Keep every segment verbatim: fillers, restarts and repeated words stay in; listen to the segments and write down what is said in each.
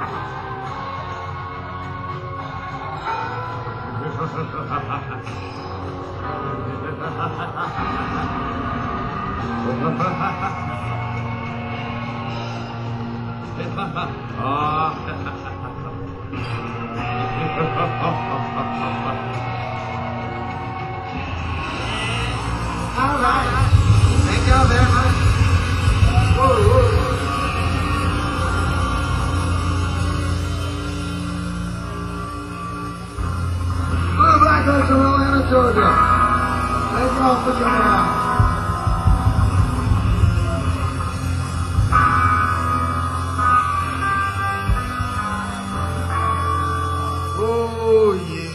All right. Thank y'all very much. Whoa, whoa. We're back up to Atlanta, Georgia. Thank y'all for coming out. Oh, yeah.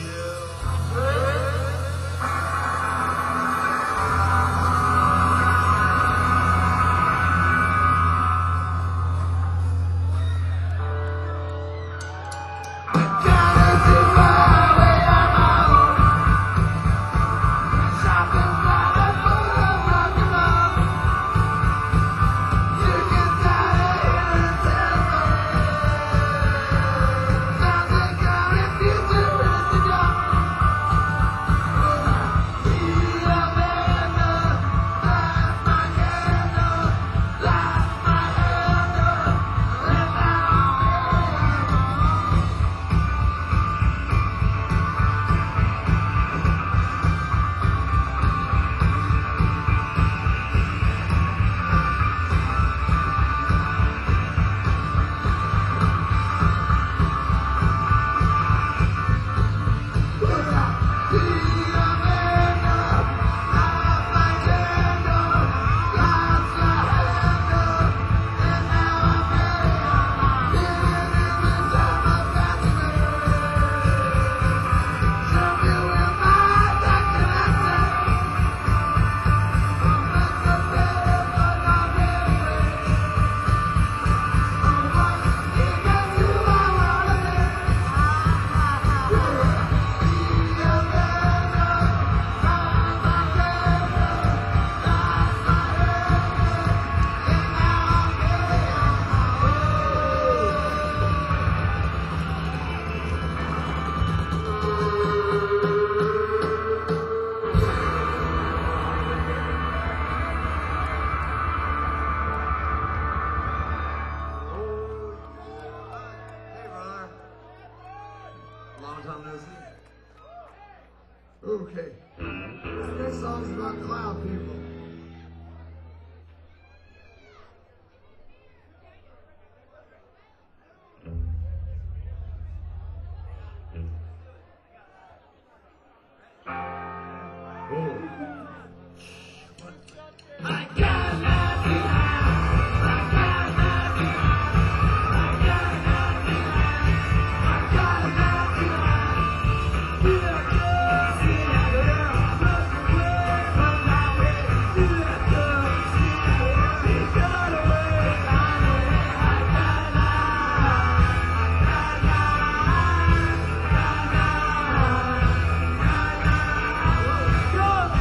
Long time no see. Okay. This next song is about cloud people. I got nothing high. I got nothing high. I got nothing high. I got nothing high. You don't know, see that girl. Look away from my way. You don't know, see that girl. It's got away. I know it. I got nothing. I got nothing. Got nothing. Got nothing. Go.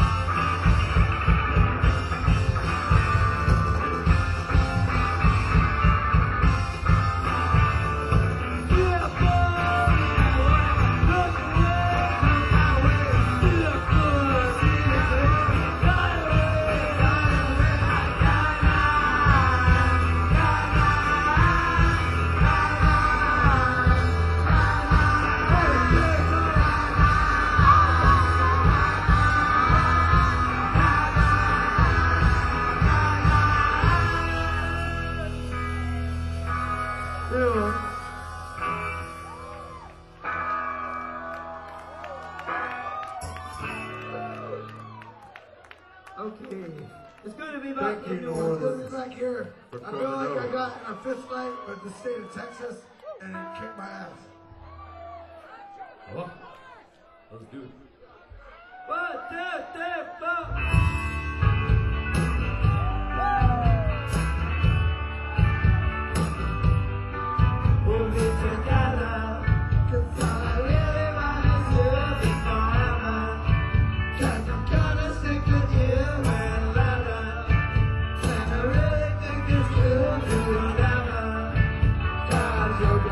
Okay. It's good to be back Thank here. you, It's good to Lord. be back here. For I feel coming like I over. got in a fist fight with the state of Texas and it kicked my ass. Well, let's do it. One, two, three, four. We'll be together, 'cause all I really wanna do is forever. 'Cause I'm gonna stick with you forever. And I really think it's true to whatever. 'Cause you're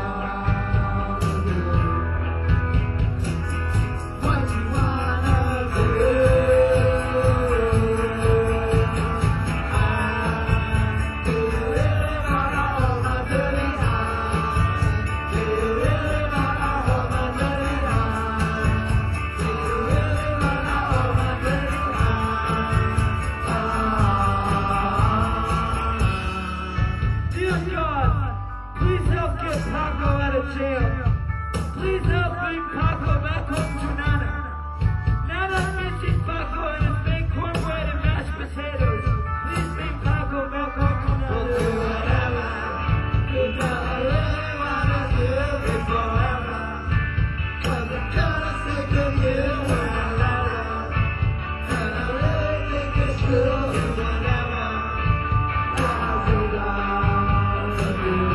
of jail. Please help bring Paco back home to Nana. Nana misses Paco and his big cornbread and mashed potatoes. Please bring Paco back home to Nana. We'll do whatever. You know I really wanna do it forever. 'Cause I'm kinda sick of you when I love her. And I really think it's true. Whatever. I do love you.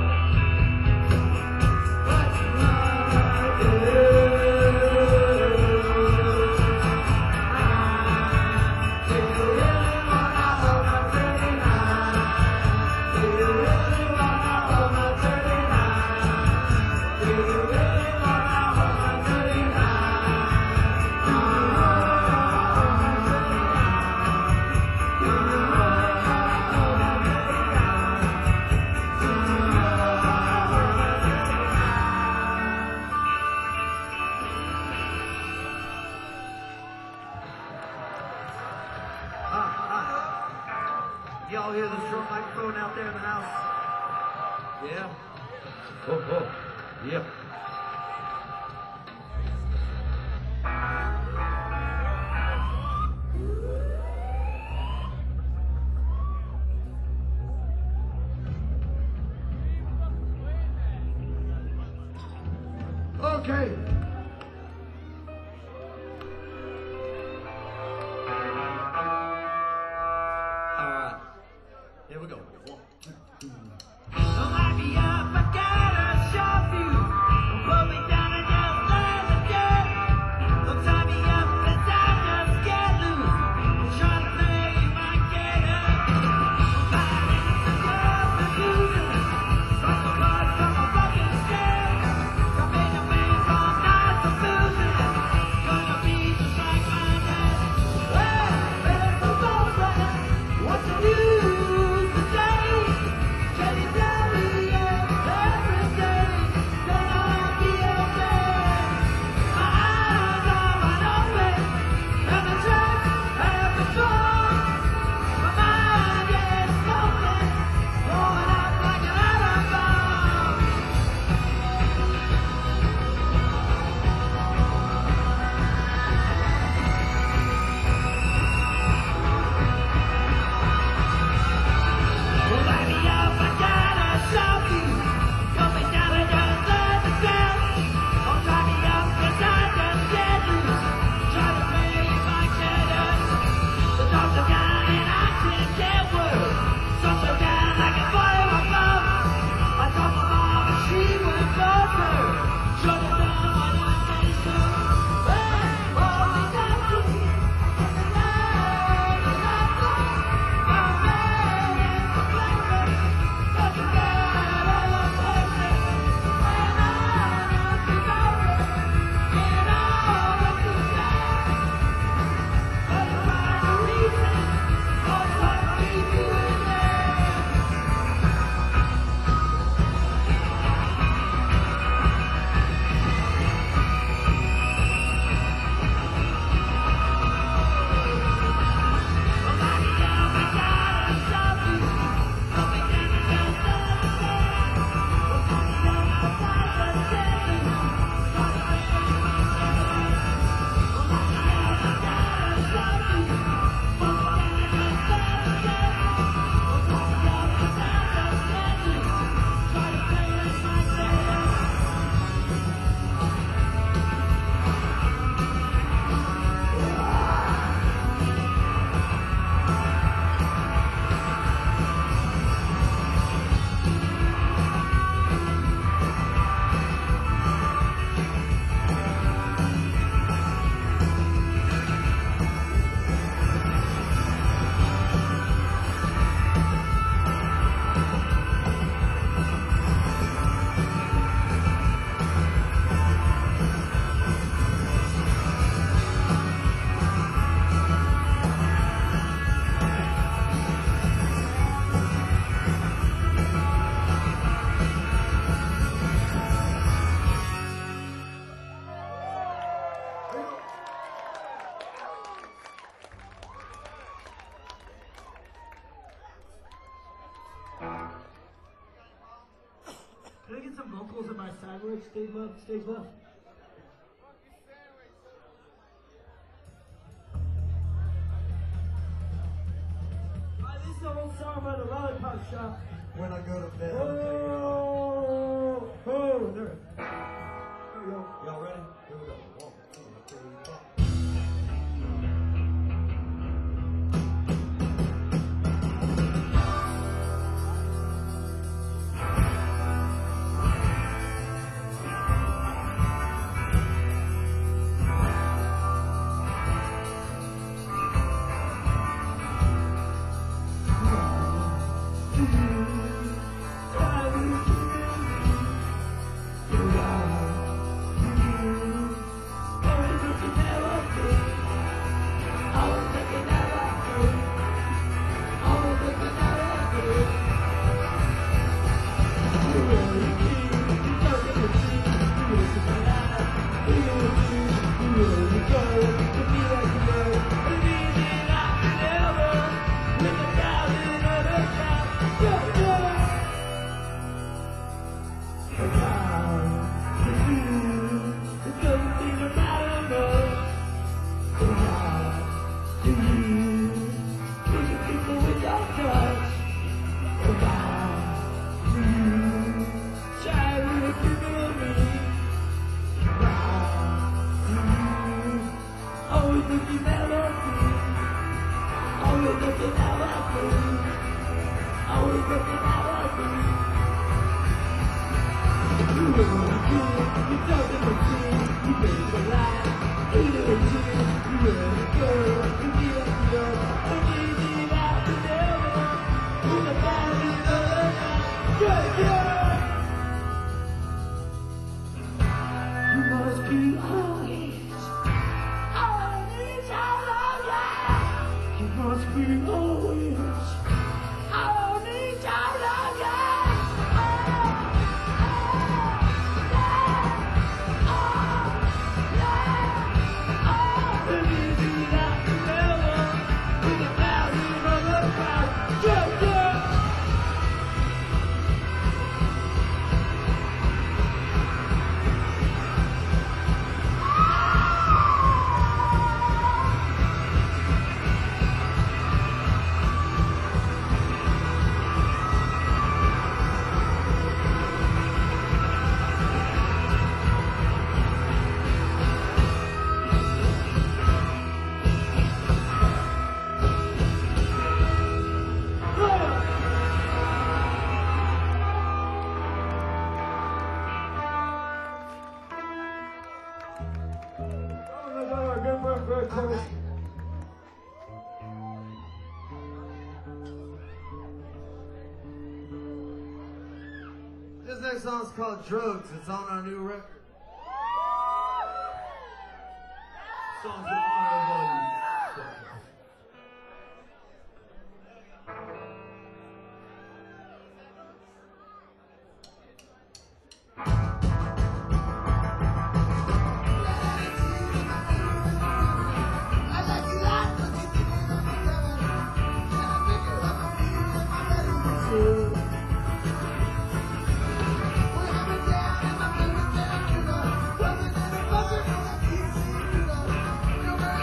What's wrong with you? Do you really wanna hold my dirty hand? Do you really wanna hold my dirty hand? Do you really wanna hold my dirty hand? Do you wanna hold my dirty hand? Do you wanna hold my dirty hand? Do you wanna hold my dirty hand? Y'all hear the drum microphone out there in the house? Yeah? Oh, oh, yeah. Okay. All right. Here we go. One, two, three. Don't light me up, I got a sharp view. Don't put me down and just let me go. Don't tie me up, 'cause I just get loose. I'm trying to play, you might get up. I'm fighting the love for you. From the blood from a fucking shell. Come in the face all night. Can I get some vocals in my sideways stage left? Stage left? Alright, this is an old song by the Lollipop Shop. When I go to bed. Oh, oh, there. There we go. Y'all ready? Here we go. One, two, three, four. This next song's called Drugs. It's on our new record. Song's in honor of you. You're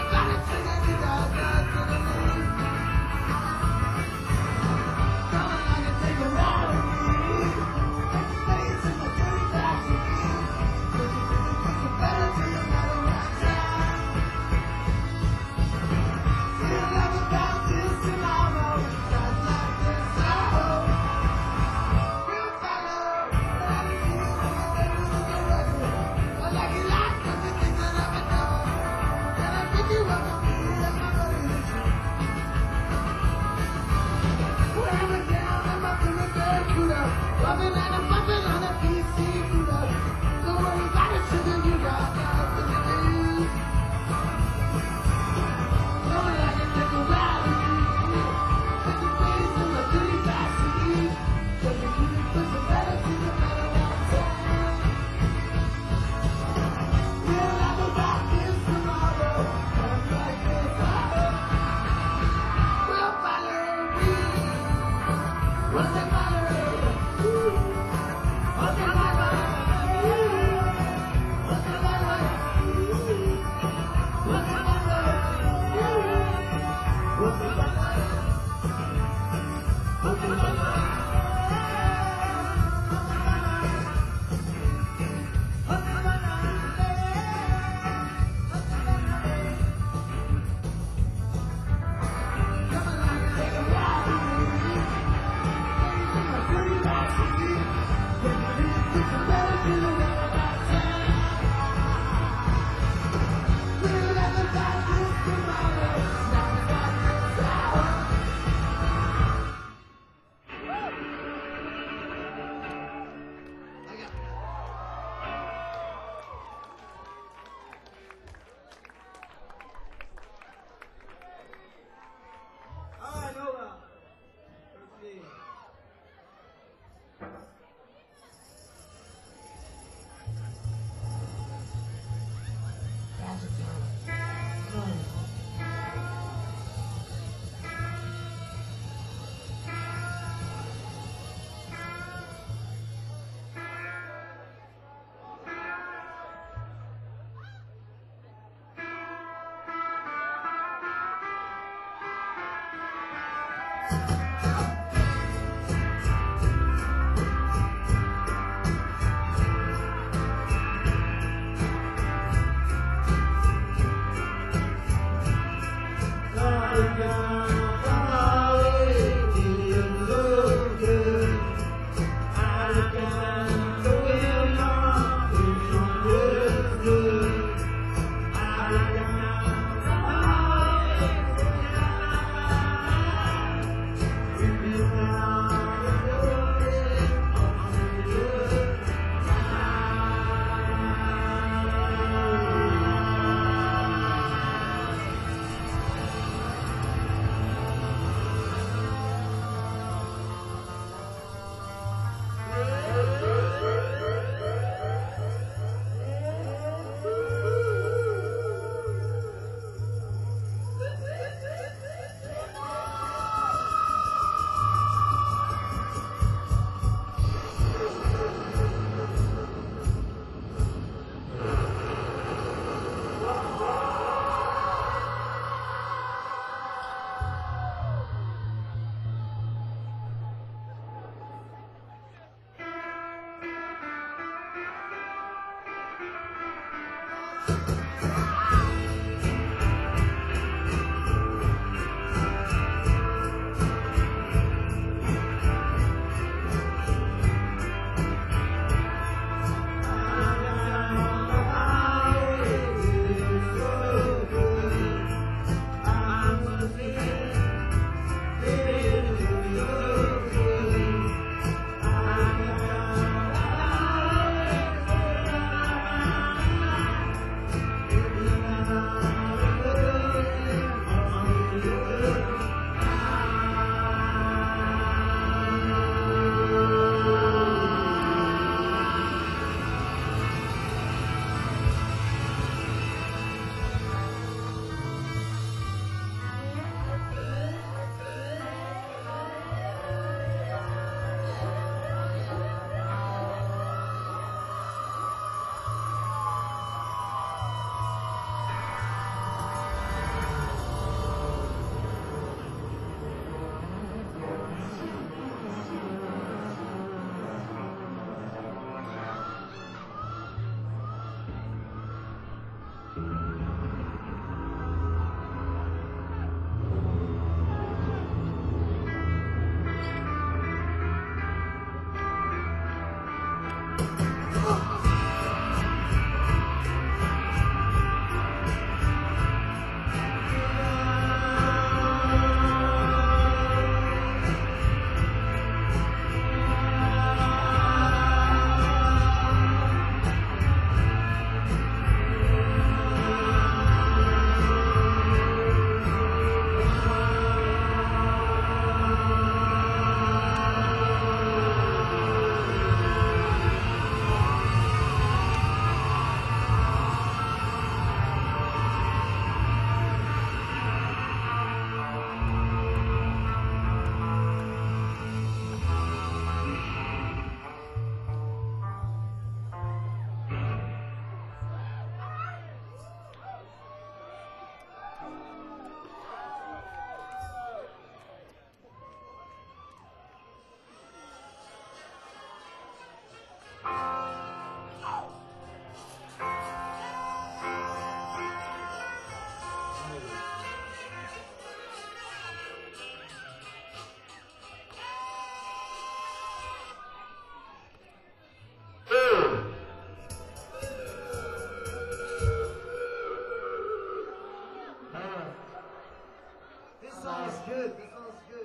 good. This one's good.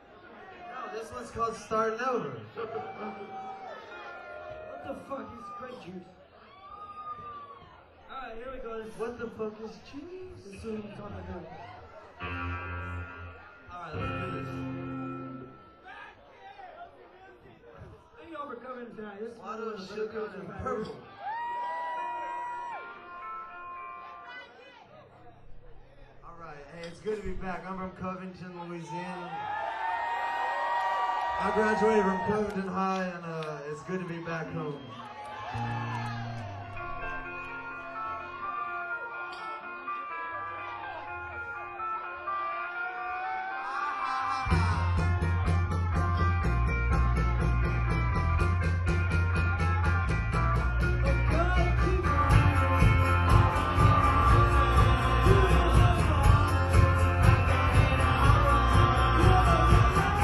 No, this one's called Starting Over. What the fuck is grape juice? Alright, here we go. What the fuck is cheese? This is what I'm talking about. Alright, let's do this. Thank y'all for coming tonight. This is Water, one of the sugar, better and concerts I've ever- purple. Alright, hey, it's good to be back. I'm from Covington, Louisiana. I graduated from Covington High, and uh, it's good to be back home.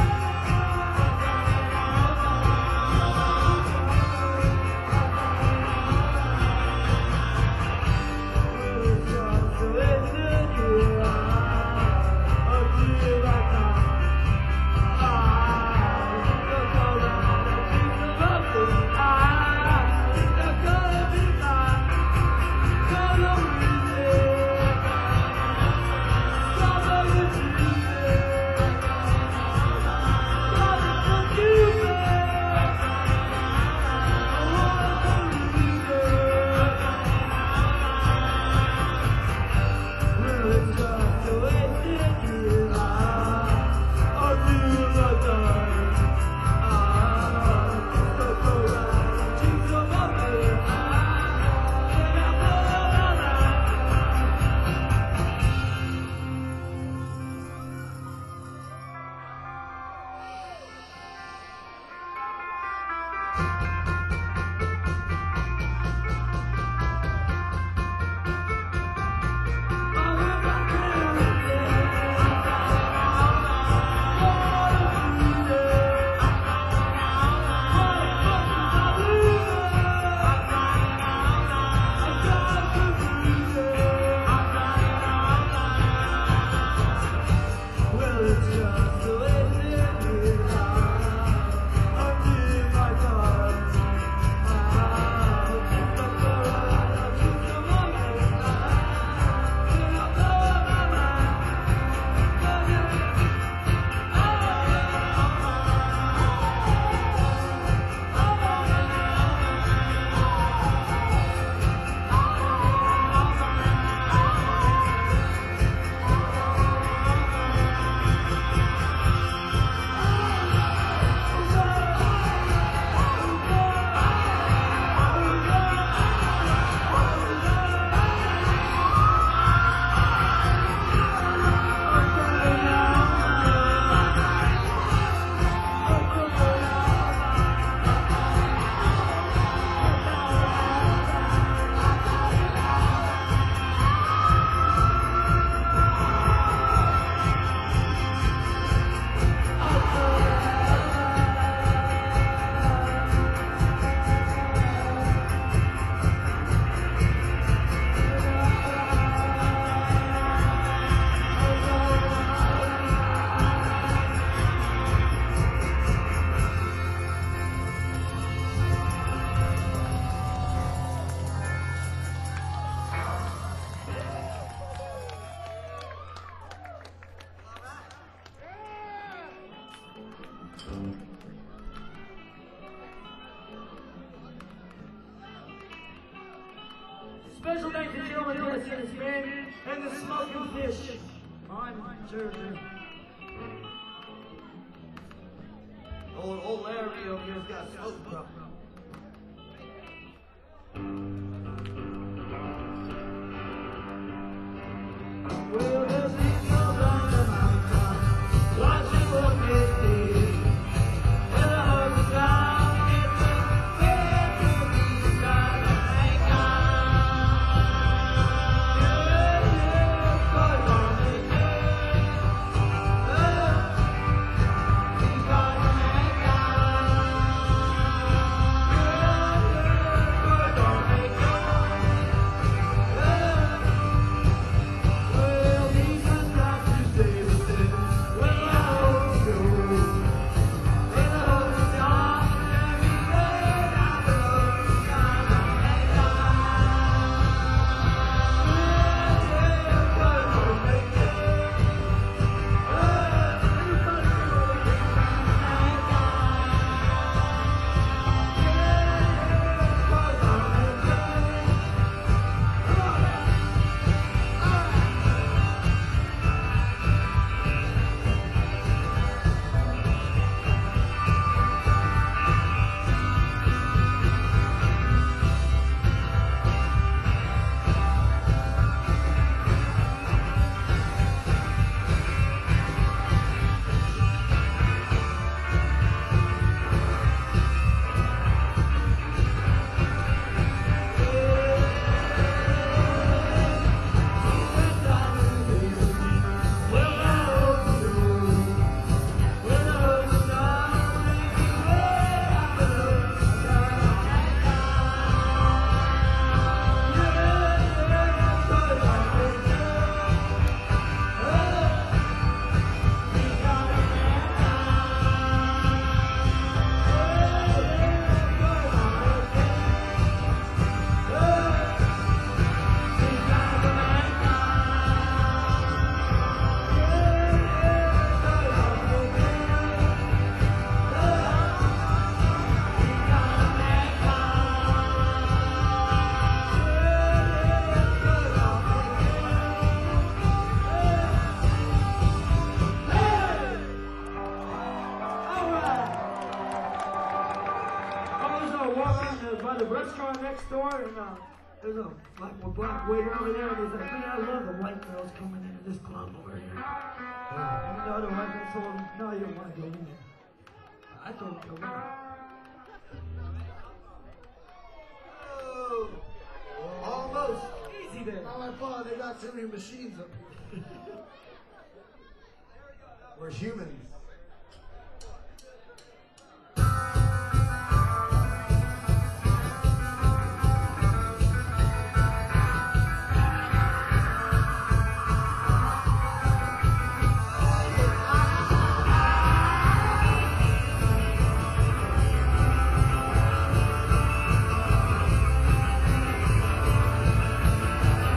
Thank Special thanks to Joe and Dennis and his band and the Smoking Fish on Jersey. Old, old Larry over here's got a smoke problem. Well, there's people on the mountain watching what they see. Well, I heard the sound, it's a fair to be done. Thank God. Yeah, yeah, but on the day, oh, we gotta thank God. Yeah, yeah, but on the day, oh, well, these are not to say the same. Well, I hope so. Well, I hope it's not every day I love you, God, thank God. Yeah, yeah, but on the day, oh, everybody go, thank God. Yeah, yeah, but on the day, come on, all right. I was uh, walking uh, by the restaurant next door, and uh, there's a black, a black waiter over there, and he's like, man, I love the white girls coming into this club over here. And the other white girl told him, no, you don't want to go in there. I told him to go in there. Oh, almost. Easy there. Not my fault. They got too many machines up here. We're humans.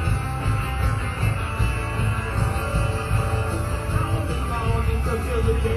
I want to go to the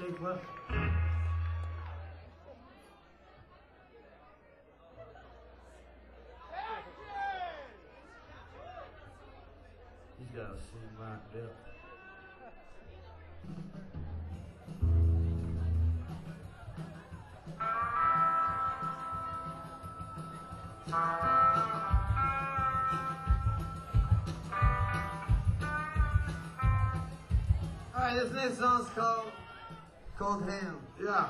Take well. He's got a scene lined up. Alright, this next song's called Cold Ham. Yeah.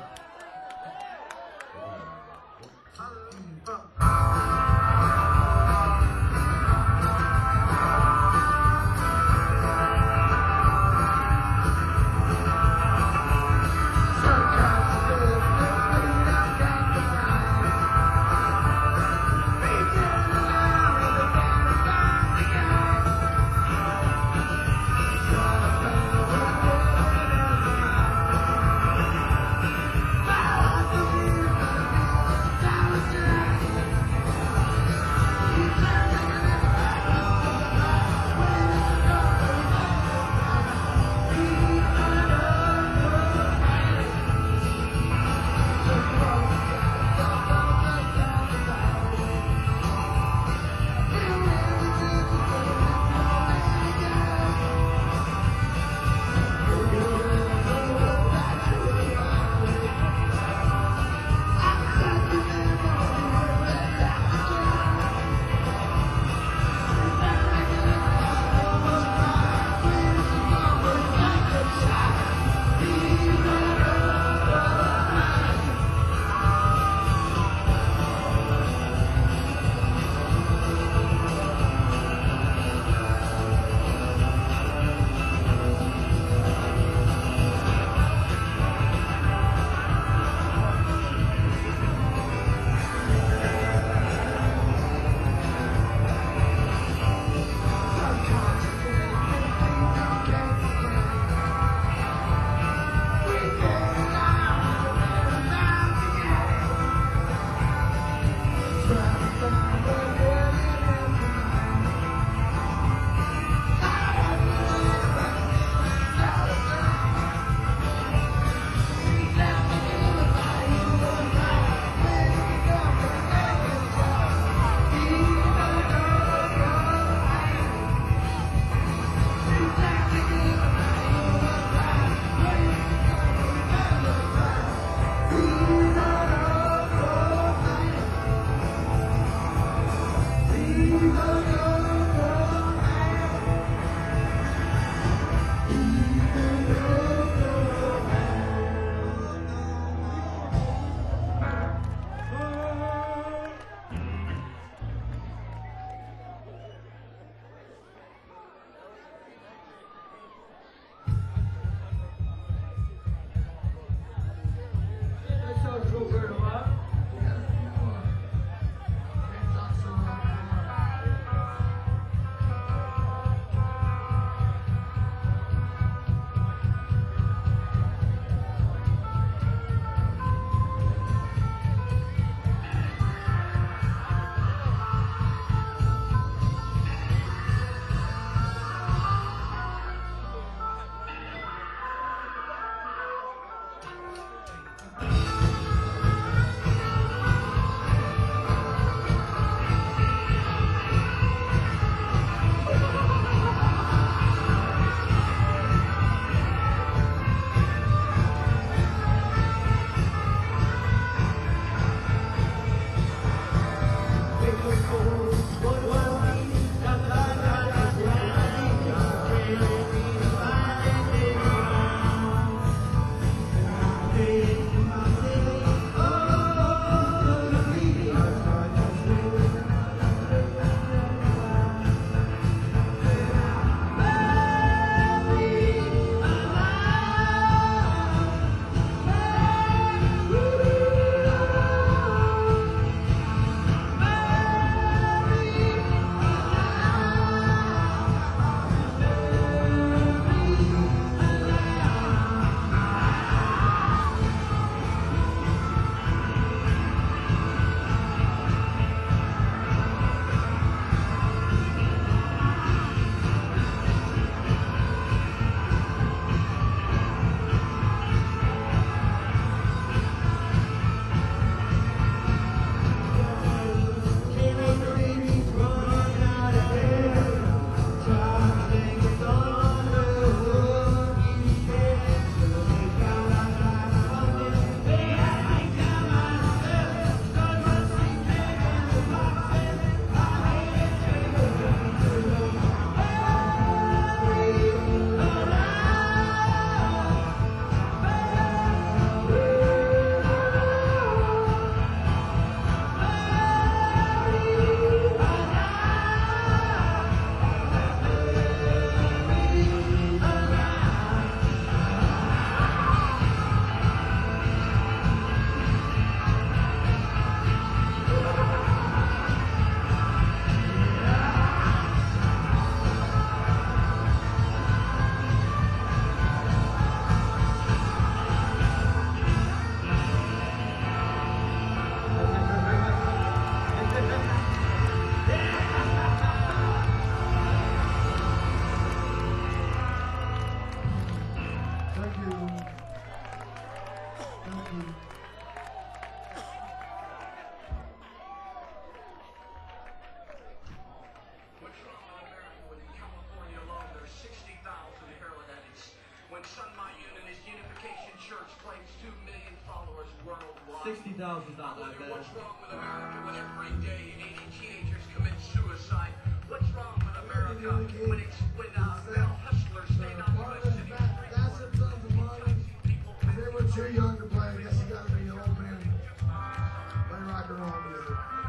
sixty thousand's not that bad. What's wrong with America when every day eighty teenagers commit suicide? What's wrong with America when it's when uh, male hustlers stand on U S city streets? That's a ton of money. If they were too young to play, I guess you gotta be an old man. Play rock and roll music.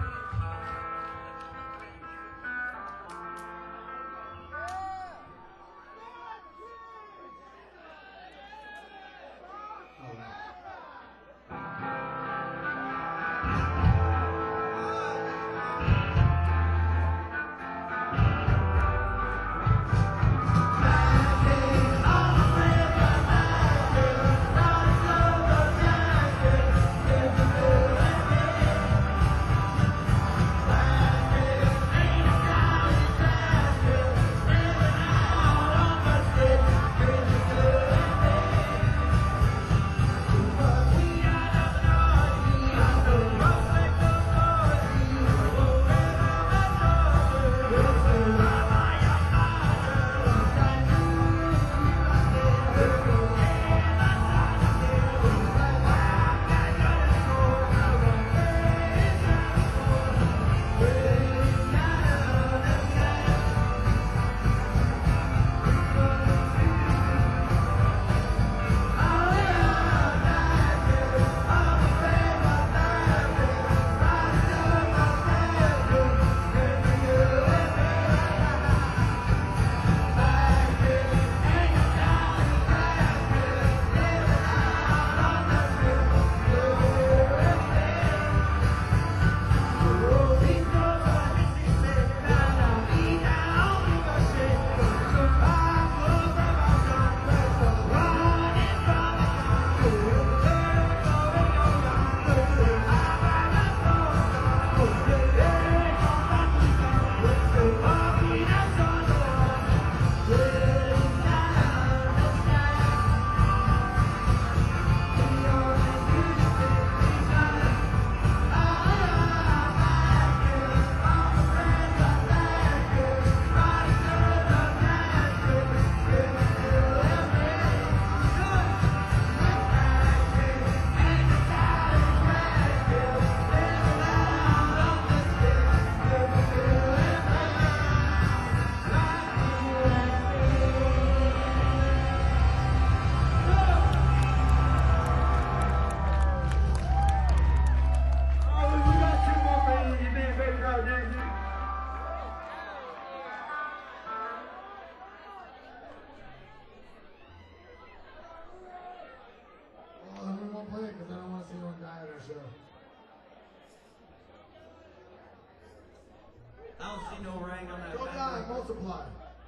I don't see no ring on that. Go down, multiply.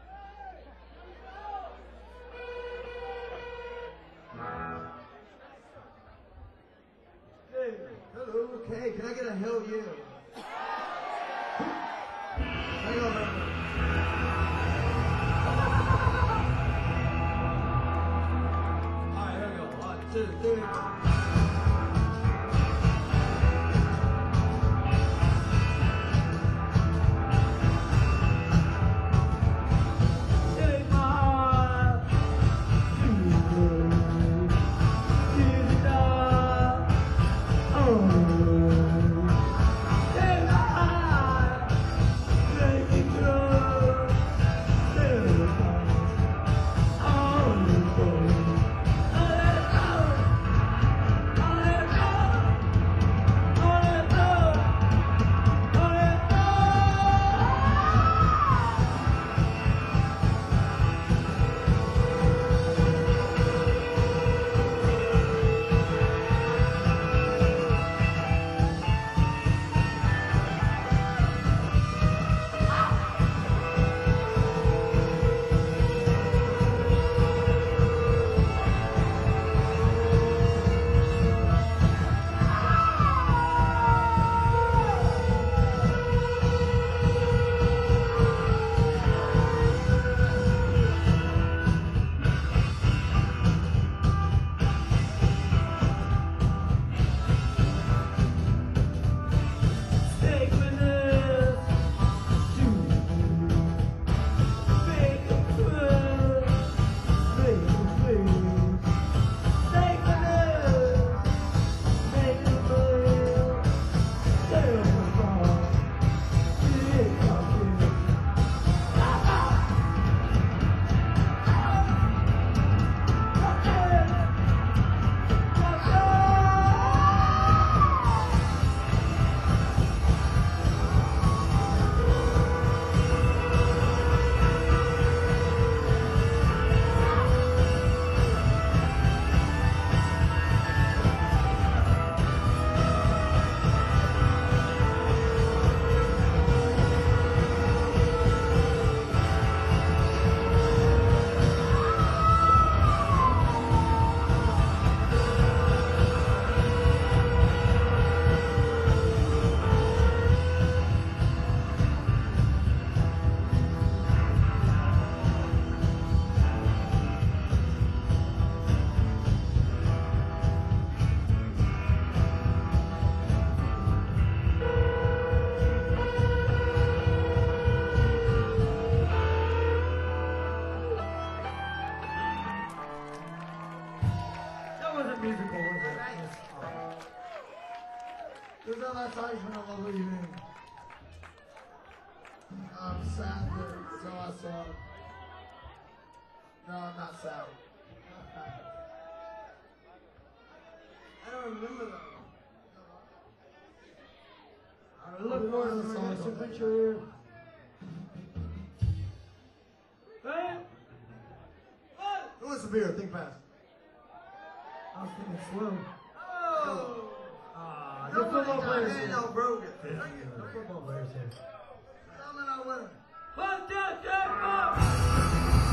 Hey, hello, okay, can I get a hell yeah? Hang on, man. Alright, here we go. One, two, three. that's how he's been a lovely evening. I'm sad that so I saw. No, I'm not sad. I don't remember that one. I look for it in my next adventure. Hey! What? Who wants a beer? Think fast. I was thinking slow. Oh! Ah, No the football one got players in, here. no broke it. The football players here. I'm not winning. One, two, three, four!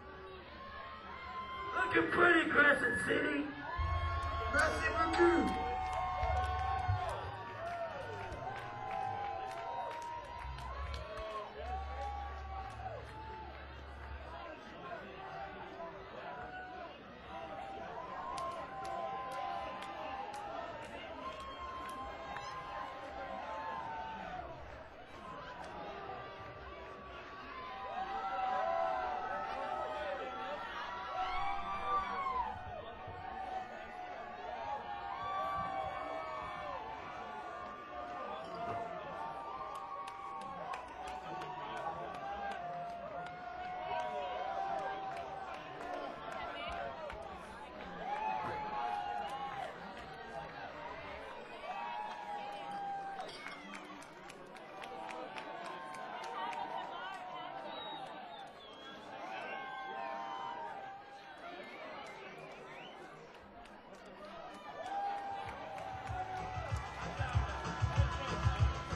Looking pretty, Crescent City. Merci beaucoup.